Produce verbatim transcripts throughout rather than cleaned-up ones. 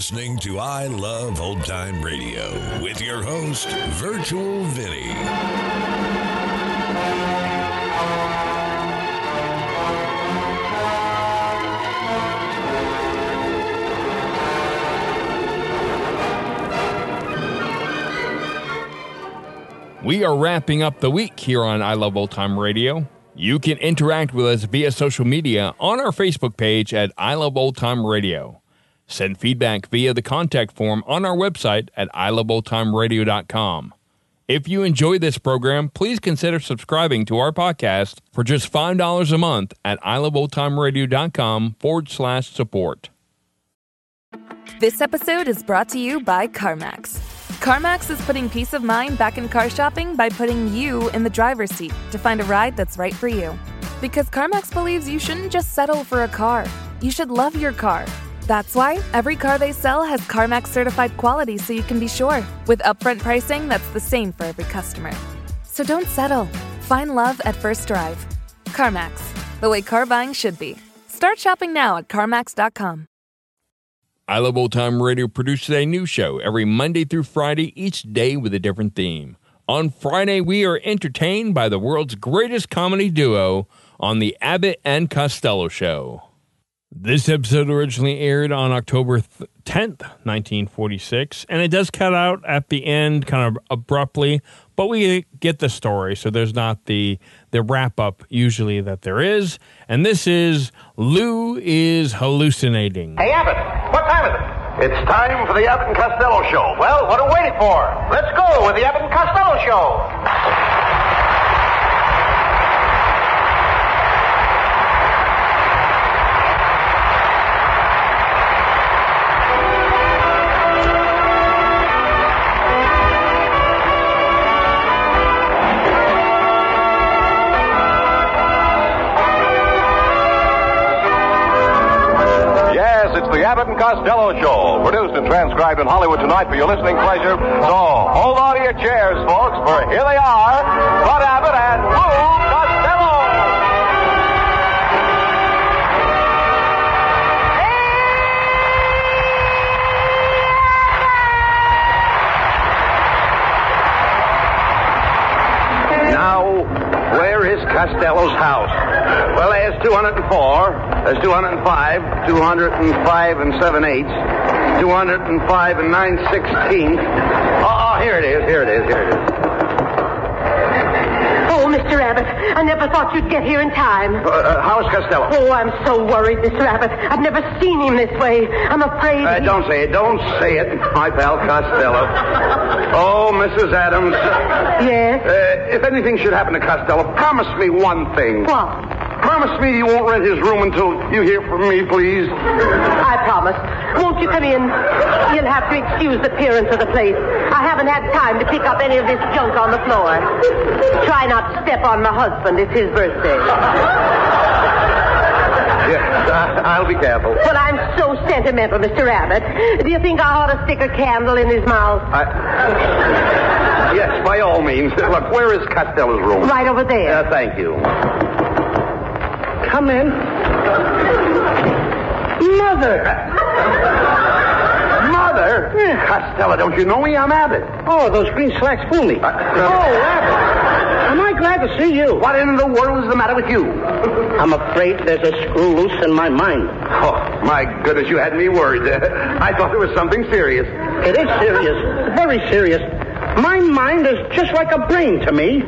listening to I Love Old Time Radio with your host, Virtual Vinny. We are wrapping up the week here on I Love Old Time Radio. You can interact with us via social media on our Facebook page at I Love Old Time Radio. Send feedback via the contact form on our website at I love old time radio dot com. If you enjoy this program, please consider subscribing to our podcast for just five dollars a month at I love old time radio dot com forward slash support. This episode is brought to you by CarMax. CarMax is putting peace of mind back in car shopping by putting you in the driver's seat to find a ride that's right for you. Because CarMax believes you shouldn't just settle for a car. You should love your car. That's why every car they sell has CarMax certified quality so you can be sure, with upfront pricing that's the same for every customer. So don't settle. Find love at first drive. CarMax, the way car buying should be. Start shopping now at CarMax dot com. I Love Old Time Radio produces a new show every Monday through Friday, each day with a different theme. On Friday, we are entertained by the world's greatest comedy duo on the Abbott and Costello Show. This episode originally aired on October tenth, nineteen forty-six, and it does cut out at the end kind of abruptly, but we get the story, so there's not the, the wrap-up usually that there is. And this is Lou is Hallucinating. Hey, Abbott, what time is it? It's time for the Abbott and Costello Show. Well, what are we waiting for? Let's go with the Abbott and Costello Show. The Abbott and Costello Show, produced and transcribed in Hollywood tonight for your listening pleasure. So, hold on to your chairs, folks, for here they are, Bud Abbott and Lou Costello. Now, where is Costello's house? Well, there's two hundred four, there's two hundred five, two hundred five and seven eighths, two hundred five and nine sixteenths. Oh, oh, here it is, here it is, here it is. Oh, Mister Abbott, I never thought you'd get here in time. Uh, uh, how's Costello? Oh, I'm so worried, Mister Abbott. I've never seen him this way. I'm afraid... Uh, he... Don't say it, don't say it, my pal Costello. Oh, Missus Adams. Yes? Uh, if anything should happen to Costello, promise me one thing. What? Promise me you won't rent his room until you hear from me, please. I promise. Won't you come in? You'll have to excuse the appearance of the place. I haven't had time to pick up any of this junk on the floor. Try not to step on my husband. It's his birthday. Yes, uh, I'll be careful. Well, I'm so sentimental, Mister Abbott. Do you think I ought to stick a candle in his mouth? I... Yes, by all means. Look, where is Costello's room? Right over there. Uh, thank you. Come in. Mother! Mother? Yeah. Costello, don't you know me? I'm Abbott. Oh, those green slacks fool me. Uh, uh, oh, Abbott. Am I glad to see you? What in the world is the matter with you? I'm afraid there's a screw loose in my mind. Oh, my goodness, you had me worried. Uh, I thought there was something serious. It is serious. Very serious. My mind is just like a brain to me.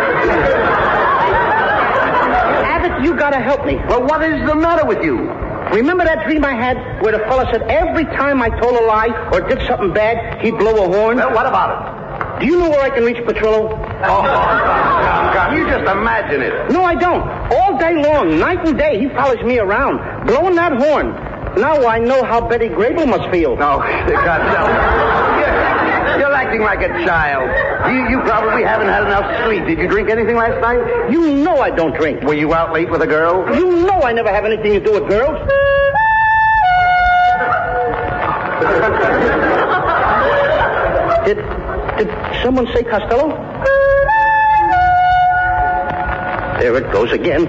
Abbott, you gotta help me. Well, what is the matter with you? Remember that dream I had where the fella said every time I told a lie or did something bad, he'd blow a horn? Well, what about it? Do you know where I can reach Petrillo? Oh, come, come. You just imagine it. No, I don't. All day long, night and day, he follows me around, blowing that horn. Now I know how Betty Grable must feel. Oh, Costello. You're acting like a child. You, you probably haven't had enough sleep. Did you drink anything last night? You know I don't drink. Were you out late with a girl? You know I never have anything to do with girls. did, did someone say Costello? There it goes again.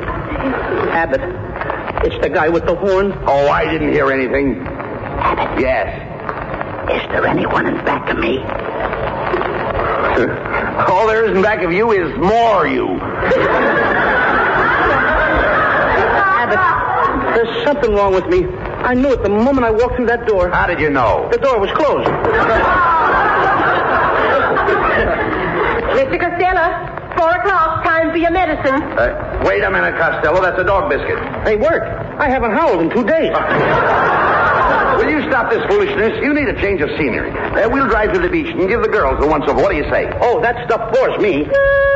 Abbott. It's the guy with the horn. Oh, I didn't hear anything. Abbott. Yes. Is there anyone in back of me? All there is in back of you is more you. Abbott, there's something wrong with me. I knew it the moment I walked through that door. How did you know? The door was closed. Mister Costello, four o'clock, time for your medicine. Uh, wait a minute, Costello. That's a dog biscuit. They work. I haven't howled in two days. Will you stop this foolishness? You need a change of scenery. Uh, we'll drive to the beach and give the girls the once over. What do you say? Oh, that stuff bores me.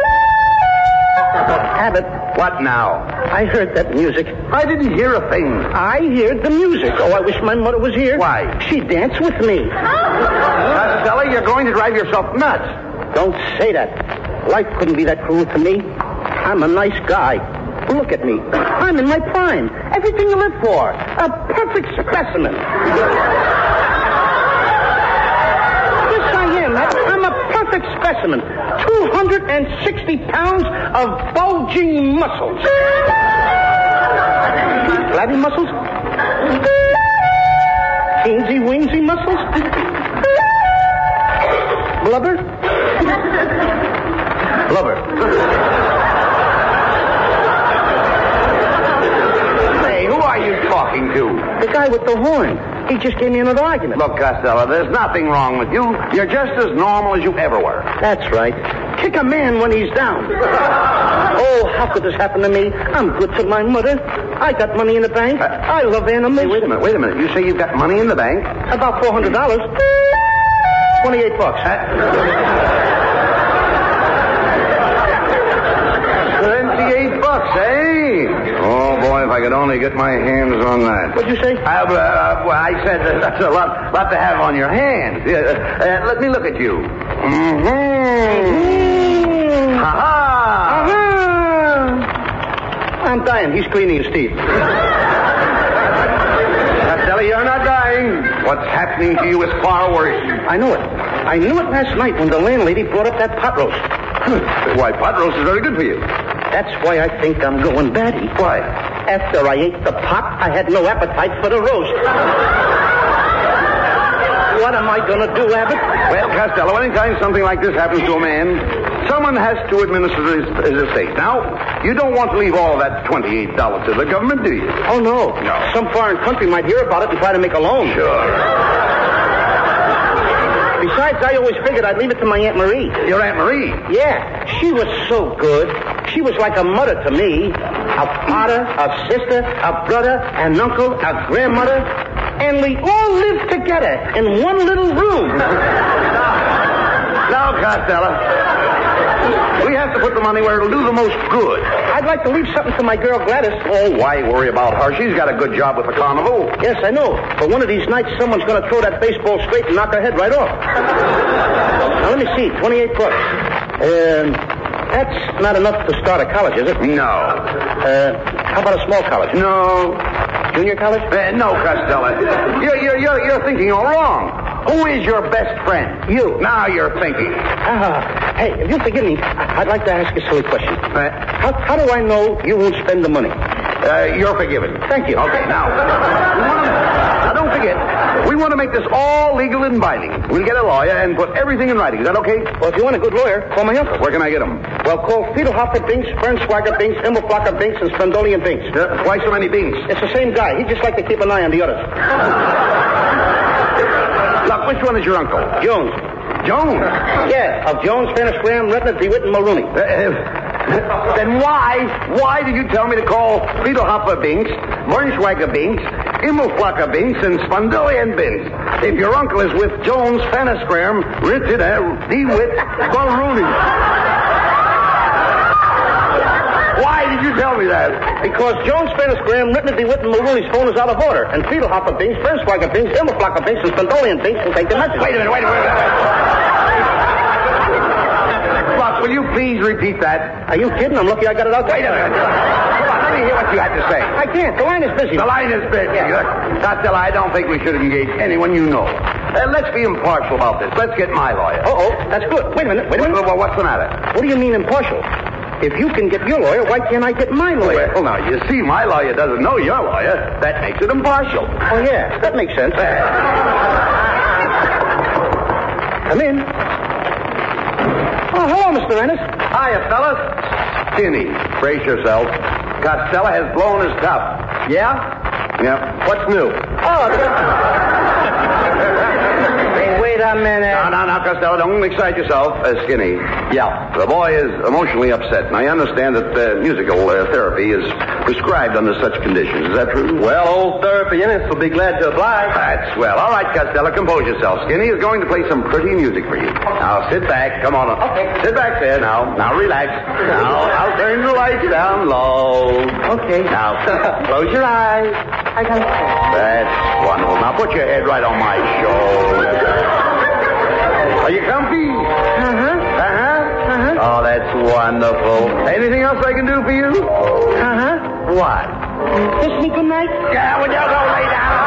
Abbott. What now? I heard that music. I didn't hear a thing. I heard the music. Oh, I wish my mother was here. Why? She'd dance with me. Costello, you're going to drive yourself nuts. Don't say that. Life couldn't be that cruel to me. I'm a nice guy. Look at me. I'm in my prime. Everything you live for. A perfect specimen. Yes, I am. I'm a perfect specimen. two hundred sixty pounds of bulging muscles. Flabby muscles? Teensy weensy muscles? Blubber? Blubber. Hey, who are you talking to? The guy with the horn. He just gave me another argument. Look, Costello, there's nothing wrong with you. You're just as normal as you ever were. That's right. Kick a man when he's down. Oh, how could this happen to me? I'm good to my mother. I got money in the bank. Uh, I love animals. Hey, wait a minute, wait a minute. You say you've got money in the bank? About four hundred dollars. twenty-eight bucks. Uh, twenty-eight bucks, eh? Oh, boy, if I could only get my hands on that. What'd you say? Uh, uh, well, I said uh, that's a lot, lot to have on your hands. Uh, uh, let me look at you. Mm-hmm. Mm-hmm. Ha-ha! Uh-huh. I'm dying. He's cleaning his teeth. Costello, you're not dying. What's happening to you is far worse. I know it. I knew it last night when the landlady brought up that pot roast. Why, pot roast is very good for you. That's why I think I'm going batty. Why? After I ate the pot, I had no appetite for the roast. What am I going to do, Abbott? Well, Costello, anytime something like this happens to a man, someone has to administer his, his estate. Now, you don't want to leave all that twenty-eight dollars to the government, do you? Oh, no. No. Some foreign country might hear about it and try to make a loan. Sure. Besides, I always figured I'd leave it to my Aunt Marie. Your Aunt Marie? Yeah, she was so good. She was like a mother to me. A father, a sister, a brother, an uncle, a grandmother. And we all lived together in one little room. Now, Costello, we have to put the money where it'll do the most good. I'd like to leave something to my girl Gladys. Oh, why worry about her? She's got a good job with the carnival. Yes, I know. But one of these nights, someone's going to throw that baseball straight and knock her head right off. Now, let me see. twenty-eight bucks. Um, that's not enough to start a college, is it? No. Uh, how about a small college? No. Junior college? Uh, no, Costello. You're, you're, you're, you're thinking all wrong. Who is your best friend? You. Now you're thinking. Ah, hey, if you'll forgive me, I'd like to ask a silly question. Uh, How, how do I know you won't spend the money? uh, you're forgiven. Thank you. Okay, now. we wanna, now, don't forget, we want to make this all legal and binding. We'll get a lawyer and put everything in writing. Is that okay? Well, if you want a good lawyer, call my uncle. Where can I get him? Well, call Fiedelhofer Binks, Fernswager Binks, Himmelflacher Binks, and Spendolian Binks. Uh, why so many beans? It's the same guy. He'd just like to keep an eye on the others. Look, which one is your uncle? Jones. Jones? Yeah, of Jones, Fennis, Graham, Redner, DeWitt, and Mulrooney. Uh, uh, then why, why did you tell me to call Fiedelhofer Binks, Bernschwager Binks, Himmelflacher Binks, and Spondilian Binks? If your uncle is with Jones, Fennis, Graham, Richard, uh, DeWitt, Mulrooney. Why did you tell me that? Because Jones, Fennis, Graham, Rittner, DeWitt, and Mulrooney's phone is out of order. And Fiedelhofer Binks, Fernswager Binks, Himmelflacher Binks, and Spendolian Binks will take the message. Wait a minute, wait a minute, wait a minute. Buck, will you please repeat that? Are you kidding? I'm lucky I got it out there. Wait a minute. Come on, let me hear what you had to say. I can't. The line is busy. The line is busy. Yeah. Costello, I don't think we should engage anyone you know. Uh, let's be impartial about this. Let's get my lawyer. Uh-oh, that's good. Wait a minute, wait a minute. Well, what's the matter? What do you mean impartial? If you can get your lawyer, why can't I get my lawyer? Well, now, you see, my lawyer doesn't know your lawyer. That makes it impartial. Oh, yeah, that makes sense. Come in. Oh, hello, Mister Ennis. Hiya, fellas. Skinny, brace yourself. Costello has blown his top. Yeah? Yep. What's new? Oh, hey, wait a minute. No, no, no, Costello, don't excite yourself. Uh, Skinny. Yeah. The boy is emotionally upset, and I understand that uh, musical uh, therapy is prescribed under such conditions. Is that true? Well, old therapianist will be glad to oblige. That's well. All right, Costello, compose yourself. Skinny is going to play some pretty music for you. Now, sit back. Come on. Okay. Sit back there now. Now, relax. Now, I'll turn the lights down low. Okay. Now, close your eyes. I got it. That's wonderful. Now, put your head right on my shoulder. Are you comfy? Uh-huh. Uh-huh. Uh-huh. Oh, that's wonderful. Anything else I can do for you? Uh-huh. What? Kiss me goodnight. Yeah, well, you go lay down.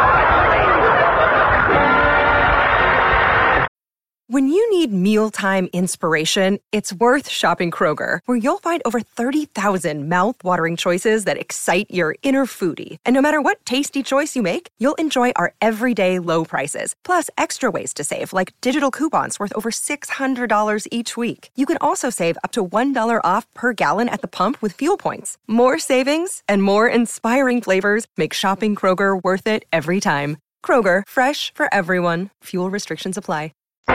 When you need mealtime inspiration, it's worth shopping Kroger, where you'll find over thirty thousand mouth-watering choices that excite your inner foodie. And no matter what tasty choice you make, you'll enjoy our everyday low prices, plus extra ways to save, like digital coupons worth over six hundred dollars each week. You can also save up to one dollar off per gallon at the pump with fuel points. More savings and more inspiring flavors make shopping Kroger worth it every time. Kroger, fresh for everyone. Fuel restrictions apply. Oh,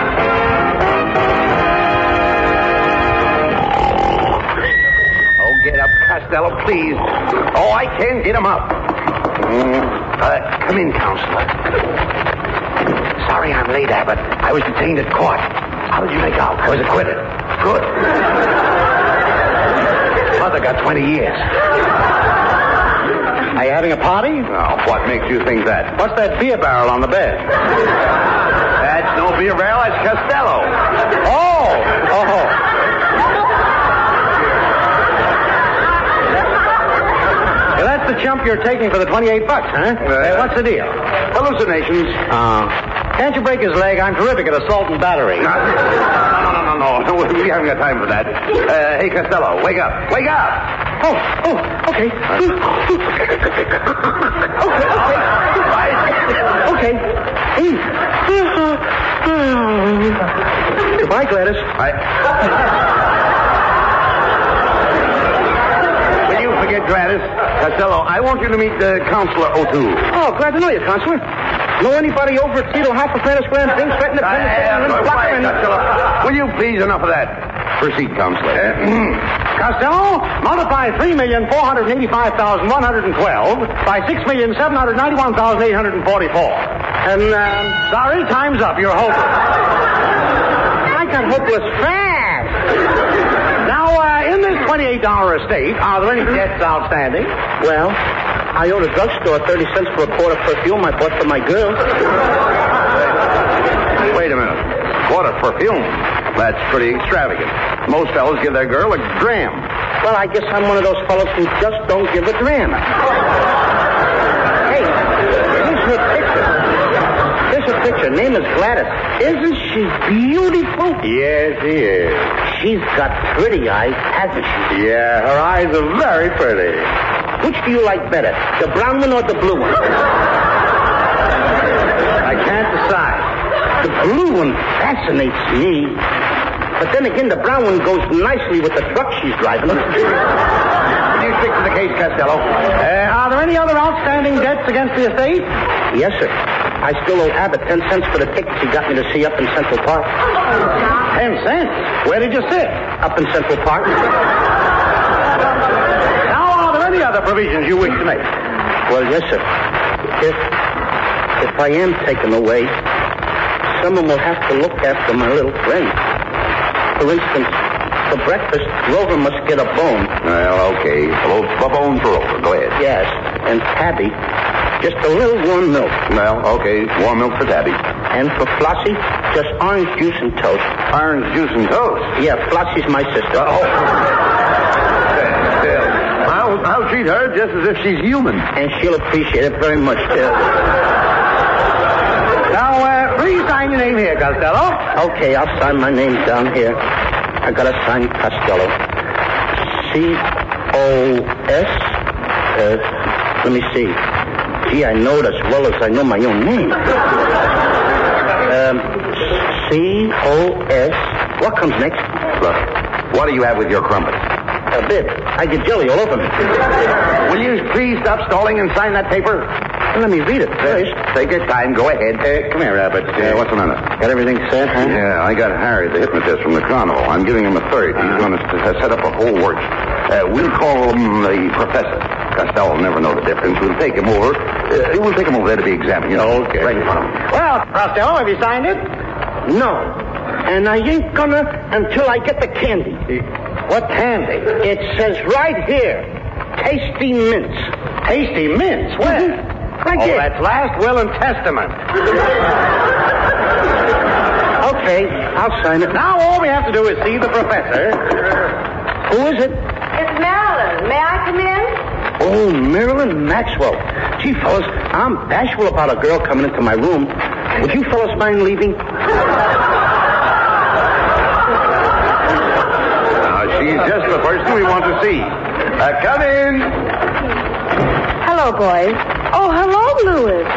get up, Costello, please. Oh, I can get him up. Mm. Uh, come in, Counselor. Sorry I'm late, Abbott. I was detained at court. How did you make out? I was acquitted. Good. Mother got twenty years. Are you having a party? Oh, what makes you think that? What's that beer barrel on the bed? That's no beer barrel, that's Costello. Oh! Oh! Well, that's the chump you're taking for the twenty-eight bucks, huh? Uh, hey, what's the deal? Hallucinations. Uh, can't you break his leg? I'm terrific at assault and battery. No, no, no, no, no. We haven't got time for that. Uh, hey, Costello, wake up. Wake up! Oh, oh, okay. Okay, okay. Okay. Goodbye, Gladys. I... Will you forget Gladys? Costello, I want you to meet uh, Counselor O'Toole. Oh, glad to know you, Counselor. Know anybody over at Tito Hypothetical Grand Things threatening to pin uh, Will you please, enough of that. Proceed, Counselor. Costello, multiply three million four hundred eighty-five thousand one hundred twelve by six million seven hundred ninety-one thousand eight hundred forty-four. And, um, sorry, time's up. You're hopeless. I got hopeless fast. Now, uh, in this twenty-eight dollar estate, are there any debts outstanding? Well, I owe the drugstore thirty cents for a quart of perfume I bought for my girl. Wait a minute. Quart of perfume? That's pretty extravagant. Most fellows give their girl a dram. Well, I guess I'm one of those fellows who just don't give a dram. Hey, here's her picture. Here's her picture. Name is Gladys. Isn't she beautiful? Yes, she is. She's got pretty eyes, hasn't she? Yeah, her eyes are very pretty. Which do you like better, the brown one or the blue one? I can't decide. The blue one fascinates me. But then again, the brown one goes nicely with the truck she's driving. Will you stick to the case, Costello? Uh, are there any other outstanding debts against the estate? Yes, sir. I still owe Abbott ten cents for the tickets he got me to see up in Central Park. Ten cents? Where did you sit? Up in Central Park. Now, are there any other provisions you wish to make? Well, yes, sir. If, if I am taken away, someone will have to look after my little friend. For instance, for breakfast, Rover must get a bone. Well, okay. A, little, a bone for Rover. Go ahead. Yes, and Tabby, just a little warm milk. Well, okay. Warm milk for Tabby. And for Flossie, just orange juice and toast. Orange juice and toast? Yeah, Flossie's my sister. Oh. Still. I'll, I'll treat her just as if she's human. And she'll appreciate it very much, too. Now, uh, please sign your name here, Costello. Okay, I'll sign my name down here. I gotta sign Costello. C O S? Uh, let me see. Gee, I know it as well as I know my own name. Um, C O S. What comes next? Look, what do you have with your crumpets? A bit. I get jelly all over me. Will you please stop stalling and sign that paper? Well, let me read it first. Take your time. Go ahead. Uh, come here, Abbott. Yeah, what's the matter? Got everything set, huh? Yeah, I got Harry, the hypnotist from the carnival. I'm giving him a third. He's going to s- set up a whole works. Uh, we'll call him the professor. Costello will never know the difference. We'll take him over. Uh, we'll take him over there to be examined. You know, Okay. Right in front of him. Well, Costello, have you signed it? No. And I ain't gonna until I get the candy. What candy? It says right here, Tasty Mints. Tasty mints. Where? Mm-hmm. Right Oh, there. that's last will and testament. Okay, I'll sign it. Now all we have to do is see the professor. Who is it? It's Marilyn. May I come in? Oh, Marilyn Maxwell. Gee, fellas, I'm bashful about a girl coming into my room. Would you fellas mind leaving? Now, she's just the person we want to see. Uh, come in. Hello, boys. Oh, hello, Louis.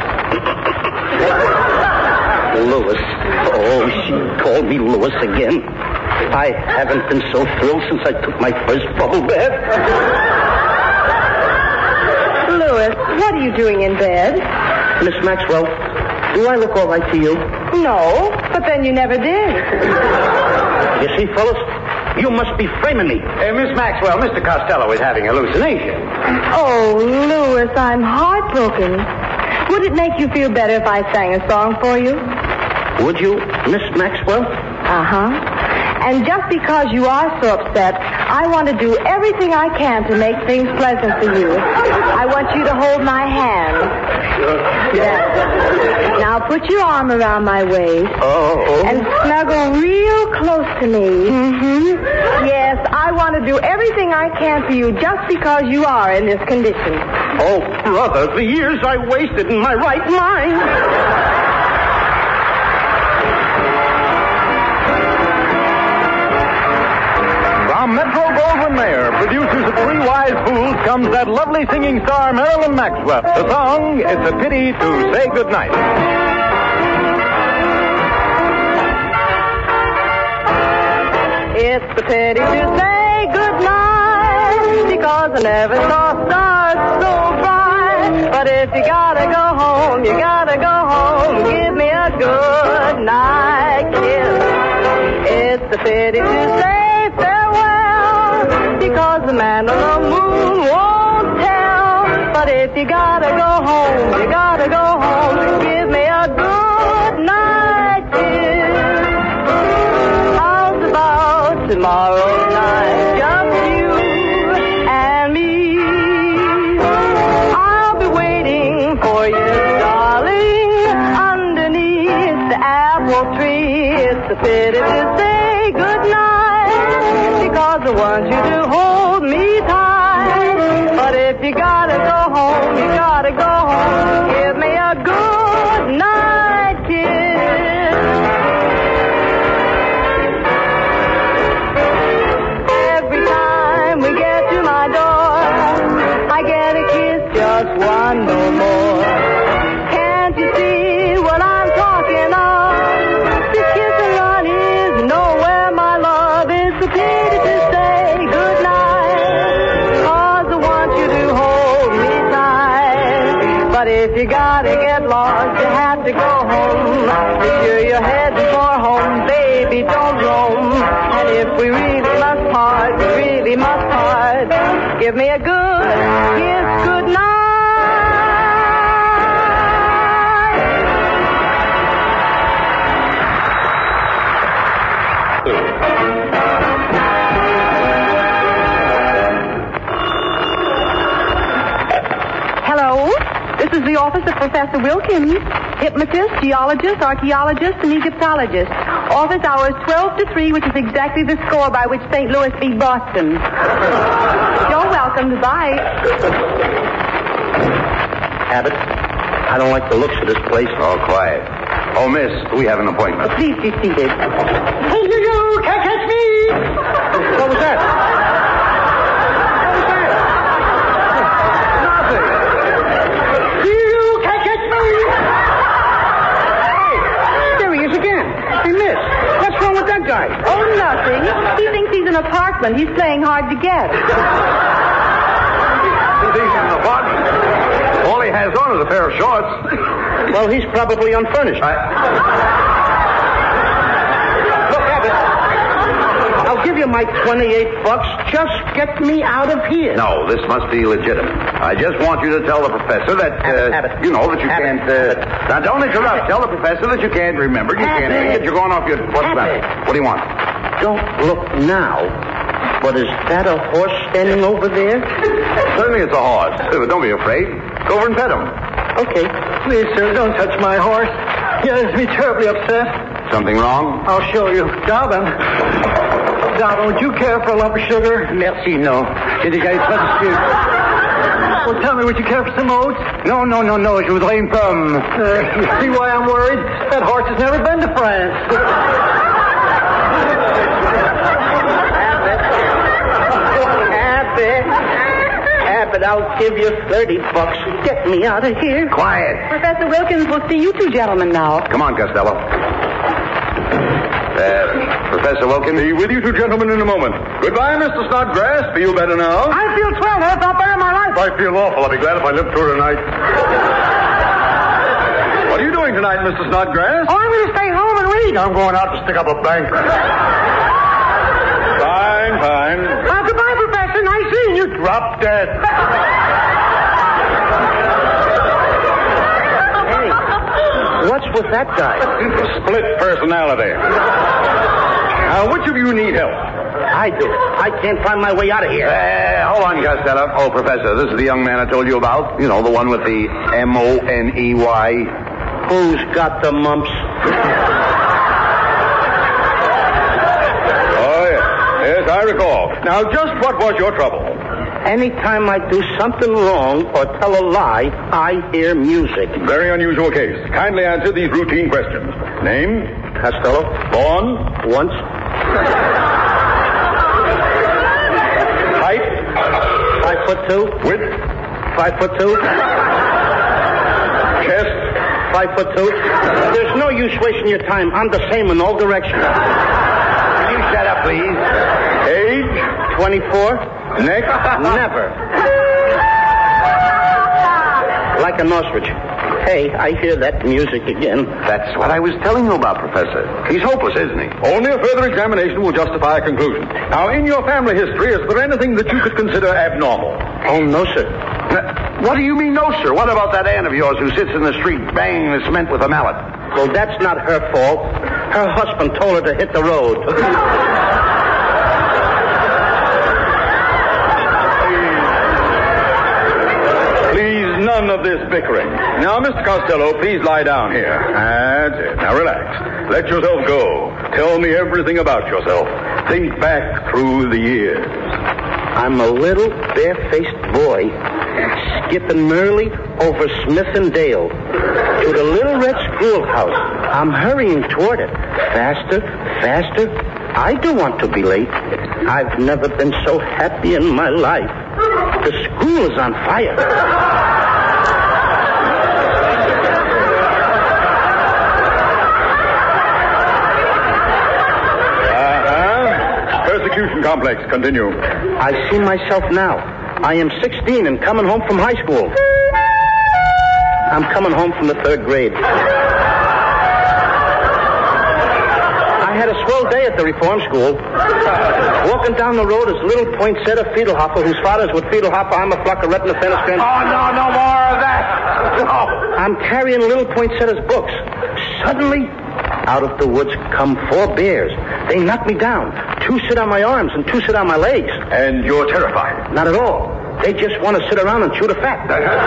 Louis. Oh, she called me Louis again. I haven't been so thrilled since I took my first bubble bath. Louis, what are you doing in bed? Miss Maxwell, do I look all right to you? No, but then you never did. You see, fellas, you must be framing me. Uh, Miss Maxwell, Mister Costello is having hallucination. Oh, Louis, I'm heartbroken. Would it make you feel better if I sang a song for you? Would you, Miss Maxwell? Uh-huh. And just because you are so upset, I want to do everything I can to make things pleasant for you. I want you to hold my hand. That's it. Now put your arm around my waist. Oh. And snuggle real close to me. Mm-hmm. Yes, I want to do everything I can for you just because you are in this condition. Oh, brother, the years I wasted in my right mind. From Metro-Goldwyn-Mayer, producers of Three Wise Fools, comes that lovely singing star, Marilyn Maxwell. The song, It's a Pity to Say Goodnight. It's a pity to say goodnight because I never saw stars so bright. But if you gotta go home, you gotta go home. Give me a good night kiss. It's a pity to say farewell because the man on the moon won't tell. But if you gotta go home, you gotta go home. Give me a good night kiss. How's about tomorrow night? Just you and me. I'll be waiting for you, darling, underneath the apple tree. It's a pity to say goodnight because I want you to hold me tight. But if you gotta go home, you gotta go home. Give me a good night kiss. Every time we get to my door, I get a kiss, just one no more. Can't you see what I'm talking of? This kiss and run is nowhere, my love. It's a pity to say goodnight, 'cause I want you to hold me tight. But if you gotta get lost, you have to go home. If you're you're heading for home, baby, don't roam. And if we really must part, we really must part. Give me a good kiss, good night. Hello, this is the office of Professor Wilkins, hypnotist, geologist, archaeologist, and Egyptologist. Office hours twelve to three, which is exactly the score by which Saint Louis beat Boston. You're welcome. Goodbye. Abbott, I don't like the looks of this place. All quiet. Oh, miss, we have an appointment. Please be seated. Hey, you, you, can't catch me! What was that? What was that? Nothing. You can't catch me! Hey, there he is again. Hey, miss, husband. He's playing hard to get. He's in the apartment. All he has on is a pair of shorts. Well, he's probably unfurnished. I... Look, Abbott, I'll give you my twenty-eight bucks. Just get me out of here. No, this must be legitimate. I just want you to tell the professor that, uh, Abbott, Abbott. you know, that you Abbott, can't, uh... Now, don't interrupt. Tell the professor that you can't remember. You can't Abbott. read it. You're going off your... What's the matter? What do you want? Don't look now. But is that a horse standing over there? Certainly it's a horse. But don't be afraid. Go over and pet him. Okay. Please, sir, don't touch my horse. He has me terribly upset. Something wrong? I'll show you. Dobbin. Dobbin, would you care for a lump of sugar? Merci, no. J'ai déjà eu trop de sucre. Well, tell me, would you care for some oats? No, no, no, no. Je voudrais une pomme. Uh, you see why I'm worried? That horse has never been to France. Abbott, I'll give you thirty bucks. Get me out of here. Quiet. Professor Wilkins will see you two gentlemen now. Come on, Costello. Uh, Professor Wilkins? Be with you two gentlemen in a moment. Goodbye, Mister Snodgrass. Feel better now? I feel swell. That's not better in my life. I feel awful. I'll be glad if I live through tonight. What are you doing tonight, Mister Snodgrass? Oh, I'm going to stay home and read. I'm going out to stick up a bank. Fine, fine. Uh, goodbye, Professor. Nice seeing you. Drop dead. Hey, what's with that guy? Split personality. Now, which of you need help? I do. I can't find my way out of here. Uh, hold on, Costello. Oh, Professor, this is the young man I told you about. You know, the one with the M O N E Y. Who's got the mumps? Oh, yes. Yes, I recall. Now, just what was your trouble? Anytime I do something wrong or tell a lie, I hear music. Very unusual case. Kindly answer these routine questions. Name? Costello? Born? Once. Height? Five foot two. Width? Five foot two. Chest? Five foot two. There's no use wasting your time. I'm the same in all directions. Can you shut up, please? Age? twenty-four. Neck? Never. Like an ostrich. Hey, I hear that music again. That's what I was telling you about, Professor. He's hopeless, isn't he? Only a further examination will justify a conclusion. Now, in your family history, is there anything that you could consider abnormal? Oh, no, sir. Now, what do you mean, no, sir? What about that aunt of yours who sits in the street banging the cement with a mallet? Well, that's not her fault. Her husband told her to hit the road. None of this bickering. Now, Mister Costello, please lie down here. That's it. Now, relax. Let yourself go. Tell me everything about yourself. Think back through the years. I'm a little bare-faced boy skipping merrily over Smith and Dale to the little red schoolhouse. I'm hurrying toward it. Faster, faster. I don't want to be late. I've never been so happy in my life. The school is on fire. Persecution complex. Continue. I see myself now. I am sixteen and coming home from high school. I'm coming home from the third grade. I had a swell day at the reform school. Walking down the road is little poinsettia Fiedelhofer, whose father's with Fiedelhofer. I'm a flock of retina fenestrand. Oh, no, no more of that. No. I'm carrying little poinsettia's books. Suddenly, out of the woods come four bears. They knock me down. Two sit on my arms and two sit on my legs. And you're terrified? Not at all. They just want to sit around and chew the fat.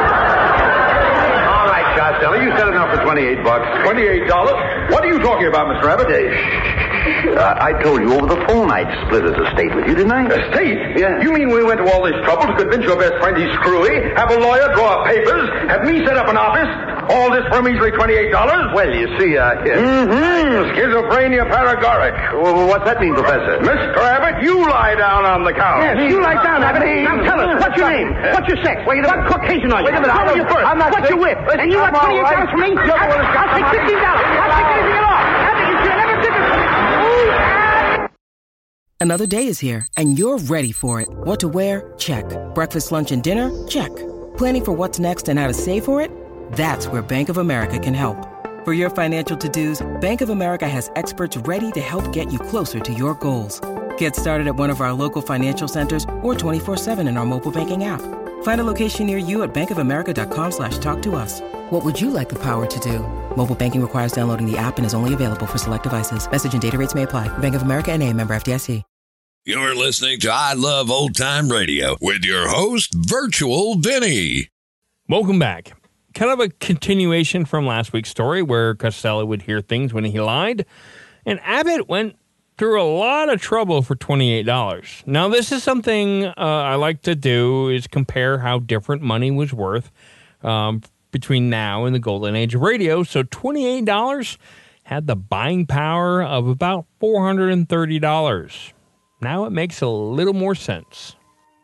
All right, Costello, you said enough for twenty-eight bucks. twenty-eight dollars? What are you talking about, Mister Abbott? Uh, uh, I told you over the phone I'd split his estate with you, didn't I? Estate? Yeah. You mean we went to all this trouble to convince your best friend he's screwy, have a lawyer draw up papers, have me set up an office? All this for a measly twenty-eight dollars? Well, you see, uh... Yeah. Mm-hmm. Schizophrenia paregoric. Well, what's that mean, Professor? Mister Abbott, you lie down on the couch. Yes, you lie down, Abbott. Now tell us, what's your name? What's your sex? Wait a minute. What Caucasian are you? Wait a minute. How are you first? I'm not What's sick. your whip? Listen, And you want I'm all twenty-eight dollars right. from me? You're the one who's got I'll take the money. fifteen dollars. I'll take anything at all. Abbott, you should have never took it. Another day is here, and you're ready for it. What to wear? Check. Breakfast, lunch, and dinner? Check. Planning for what's next and how to save for it? That's where Bank of America can help. For your financial to-dos, Bank of America has experts ready to help get you closer to your goals. Get started at one of our local financial centers or twenty-four seven in our mobile banking app. Find a location near you at bankofamerica.com slash talk to us. What would you like the power to do? Mobile banking requires downloading the app and is only available for select devices. Message and data rates may apply. Bank of America N A, member F D I C. You're listening to I Love Old Time Radio with your host, Virtual Vinny. Welcome back. Kind of a continuation from last week's story where Costello would hear things when he lied, and Abbott went through a lot of trouble for twenty-eight dollars. Now, this is something uh, I like to do, is compare how different money was worth um, between now and the golden age of radio. So twenty-eight dollars had the buying power of about four hundred thirty dollars. Now it makes a little more sense.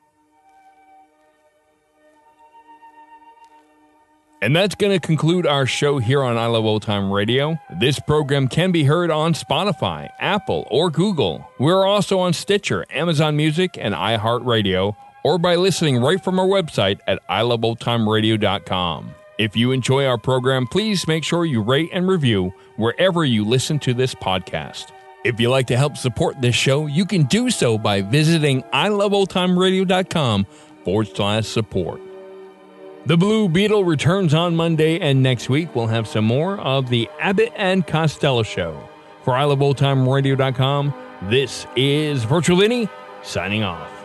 And that's going to conclude our show here on I Love Old Time Radio. This program can be heard on Spotify, Apple, or Google. We're also on Stitcher, Amazon Music, and iHeartRadio, or by listening right from our website at i love old time radio dot com. If you enjoy our program, please make sure you rate and review wherever you listen to this podcast. If you'd like to help support this show, you can do so by visiting i love old time radio dot com forward slash support. The Blue Beetle returns on Monday, and next week we'll have some more of the Abbott and Costello Show. For i love old time radio dot com, this is Virtual Vinny signing off.